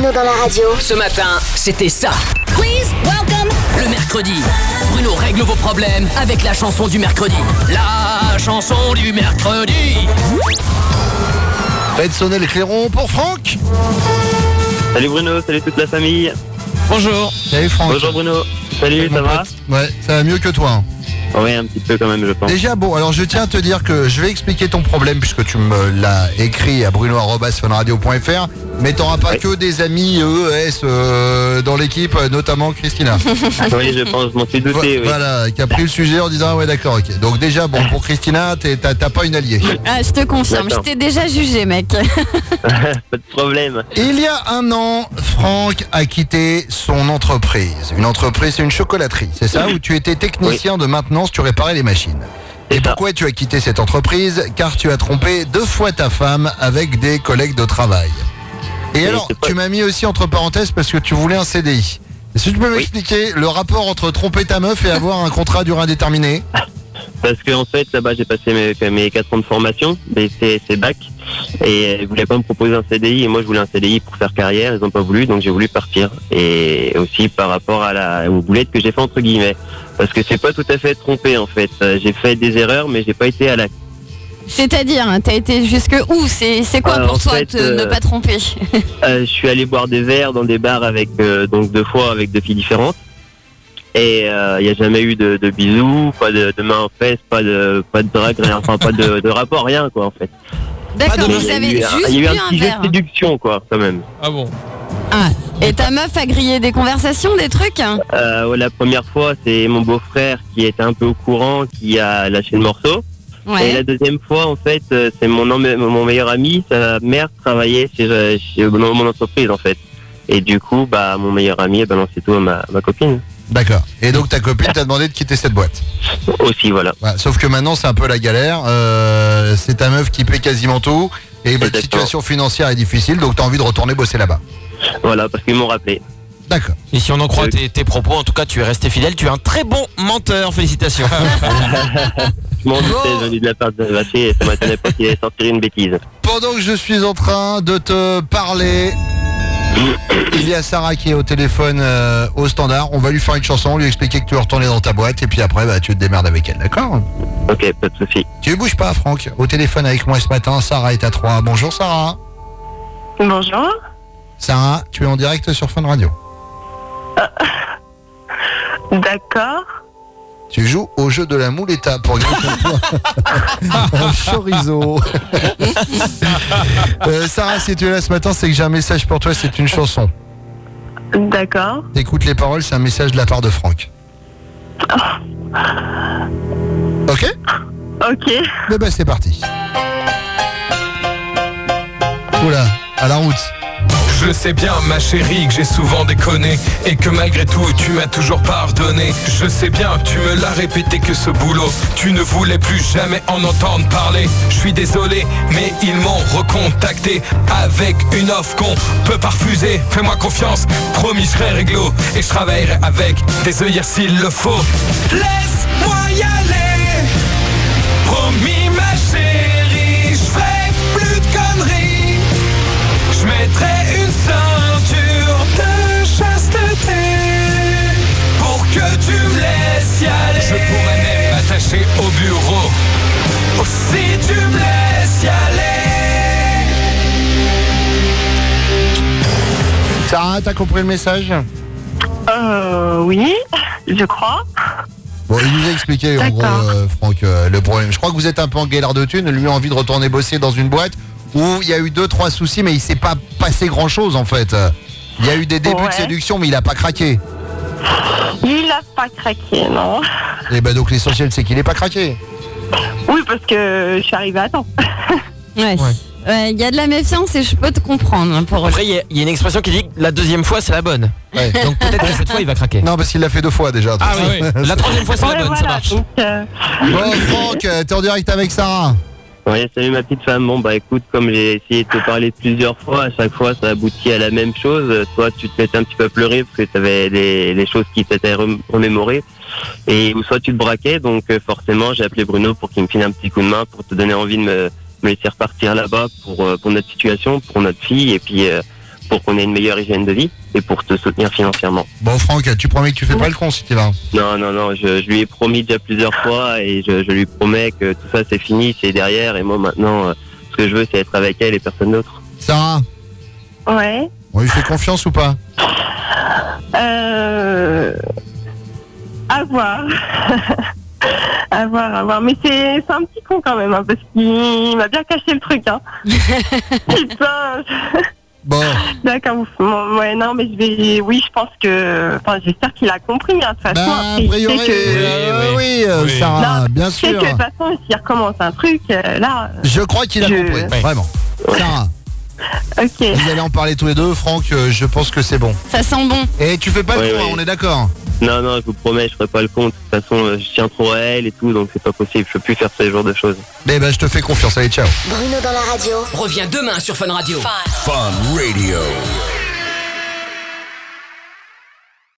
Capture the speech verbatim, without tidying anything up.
Bruno dans la radio. Ce matin, c'était ça. Please welcome. Le mercredi, Bruno règle vos problèmes avec la chanson du mercredi. La chanson du mercredi. Faites sonner le clairon pour Franck. Salut Bruno, salut toute la famille. Bonjour. Salut Franck. Bonjour Bruno. Salut, ça va? Ouais, ça va mieux que toi. Oui, un petit peu quand même, je pense. Déjà, bon, alors je tiens à te dire que je vais expliquer ton problème puisque tu me l'as écrit à bruno arobase fun radio point f r, mais t'auras pas oui. que des amis E E S euh, dans l'équipe, notamment Christina. Oui, je pense, je m'en suis douté. Oui. Voilà, qui a pris le sujet en disant ah ouais d'accord, ok. Donc déjà, bon, pour Christina, t'as, t'as pas une alliée. Ah, je te confirme, d'accord. Je t'ai déjà jugé, mec. Pas de problème. Il y a un an, Franck a quitté son entreprise. Une entreprise, c'est une chocolaterie, c'est ça, où tu étais technicien oui. de maintenance, tu réparais les machines. Et pourquoi tu as quitté cette entreprise? Car tu as trompé deux fois ta femme avec des collègues de travail. Et oui, alors, pas... tu m'as mis aussi entre parenthèses parce que tu voulais un C D I. Est-ce que tu peux oui. m'expliquer le rapport entre tromper ta meuf et avoir un contrat à durée indéterminée? Parce qu'en en fait, là-bas, j'ai passé mes, mes quatre ans de formation, B C C bac, et ils voulaient pas me proposer un C D I, et moi, je voulais un C D I pour faire carrière, ils ont pas voulu, donc j'ai voulu partir. Et aussi par rapport à la, aux boulettes que j'ai fait entre guillemets. Parce que c'est pas tout à fait trompé, en fait. J'ai fait des erreurs, mais j'ai pas été à la... C'est-à-dire, t'as été jusque où? C'est, c'est quoi euh, pour toi fait, te, euh, ne pas tromper? euh, Je suis allé boire des verres dans des bars avec, euh, donc deux fois avec deux filles différentes. Et il euh, n'y a jamais eu de, de bisous, pas de, de main en fesses, pas de, pas de drague, rien, enfin pas de, de rapport, rien quoi en fait. D'accord, mais vous avez juste bu un verre. Il y a eu un petit jeu de séduction quoi, quand même. Ah bon? Ah, et ta meuf a grillé des conversations, des trucs? euh, La première fois, c'est mon beau-frère qui était un peu au courant, qui a lâché le morceau. Ouais. Et la deuxième fois, en fait, c'est mon, mon meilleur ami, sa mère travaillait chez, chez dans mon entreprise en fait. Et du coup, bah mon meilleur ami a balancé tout à ma, ma copine. D'accord. Et donc ta copine t'a demandé de quitter cette boîte. Aussi, voilà. Ouais, sauf que maintenant c'est un peu la galère. Euh, c'est ta meuf qui paie quasiment tout. Et votre situation financière est difficile, donc t'as envie de retourner bosser là-bas. Voilà, parce qu'ils m'ont rappelé. D'accord. Et si on en croit tes, tes propos, en tout cas tu es resté fidèle, tu es un très bon menteur, félicitations. Je m'en doutais, j'ai envie de la part de vacher, et ça m'étonnait pas qu'il allait sortir une bêtise. Pendant que je suis en train de te parler, il y a Sarah qui est au téléphone euh, au standard. On va lui faire une chanson, lui expliquer que tu veux retourner dans ta boîte et puis après bah, tu te démerdes avec elle, d'accord? Ok, pas de souci. Tu ne bouges pas Franck. Au téléphone avec moi ce matin, Sarah est à trois. Bonjour Sarah. Bonjour. Sarah, tu es en direct sur Fun Radio. Euh, d'accord. Tu joues au jeu de la mouletta pour gagner ton point en chorizo. euh, Sarah, si tu es là ce matin, c'est que j'ai un message pour toi, c'est une chanson. D'accord. Écoute les paroles, c'est un message de la part de Franck. Oh. Ok? Ok. Mais ben c'est parti. Oula, à la route. Je sais bien ma chérie que j'ai souvent déconné et que malgré tout tu m'as toujours pardonné. Je sais bien, tu me l'as répété que ce boulot tu ne voulais plus jamais en entendre parler. Je suis désolé mais ils m'ont recontacté avec une offre qu'on peut pas refuser. Fais-moi confiance, promis je serai réglo et je travaillerai avec des œillères s'il le faut. Laisse-moi y aller, promis ma chérie, je ferai plus de conneries. Je mettrai une ceinture de chasteté pour que tu me laisses y aller. Je pourrais même m'attacher au bureau oh, si tu me laisses y aller. Sarah, t'as compris le message? Euh, oui, je crois. Bon, il nous a expliqué en gros, euh, Franck, euh, le problème. Je crois que vous êtes un peu en galère de thunes. Lui a envie de retourner bosser dans une boîte où il y a eu deux, trois soucis, mais il s'est pas passé grand chose en fait. Il y a eu des débuts ouais. de séduction, mais il a pas craqué. Il a pas craqué, non. Et bah donc l'essentiel c'est qu'il est pas craqué. Oui, parce que je suis arrivée à temps. Ouais. Il ouais, y a de la méfiance et je peux te comprendre. Pour... Après, il y, y a une expression qui dit que la deuxième fois c'est la bonne. Ouais. Donc peut-être que cette fois il va craquer. Non, parce qu'il l'a fait deux fois déjà. Ah oui, oui. La troisième fois c'est ouais, la bonne, voilà, ça marche. Donc, euh... Bon, Franck, t'es en direct avec Sarah. Oui, salut ma petite femme. Bon bah écoute, comme j'ai essayé de te parler plusieurs fois, à chaque fois ça aboutit à la même chose. Soit tu te mettais un petit peu à pleurer parce que tu avais des, des choses qui t'étaient remémorées, et ou soit tu te braquais. Donc euh, forcément j'ai appelé Bruno pour qu'il me file un petit coup de main, pour te donner envie de me, me laisser repartir là-bas pour, euh, pour notre situation, pour notre fille, et puis euh, pour qu'on ait une meilleure hygiène de vie et pour te soutenir financièrement. Bon, Franck, tu promets que tu fais pas le con si tu vas. Non, non, non, je, je lui ai promis déjà plusieurs fois et je, je lui promets que tout ça c'est fini, c'est derrière et moi maintenant, euh, ce que je veux c'est être avec elle et personne d'autre. Sarah, Ouais. on lui fait confiance ou pas? Euh... À voir. À voir, à voir. Mais c'est c'est un petit con quand même, hein, parce qu'il m'a bien caché le truc. Hein. Putain. Bon. D'accord. ouf. Bon, ouais, non, mais je vais. Oui, je pense que. Enfin, j'espère qu'il a compris. Hein, de toute façon, Bah, après, a priori, il sait que. euh, Oui, oui, euh, oui. Sarah, Non, bien je sais sûr. que de toute façon, s'il recommence un truc, euh, là. Je crois qu'il a Je- compris, Ouais. vraiment. Sarah, Ok. vous allez en parler tous les deux. Franck, euh, je pense que c'est bon. Ça sent bon. Et tu fais pas le Oui, con, oui. hein, on est d'accord? Non, non, je vous promets, je ferai pas le compte. De toute façon, euh, je tiens trop à elle et tout, donc c'est pas possible. Je peux plus faire ce genre de choses. Mais ben, je te fais confiance. Allez, ciao. Bruno dans la radio. Reviens demain sur Fun Radio. Fun Radio.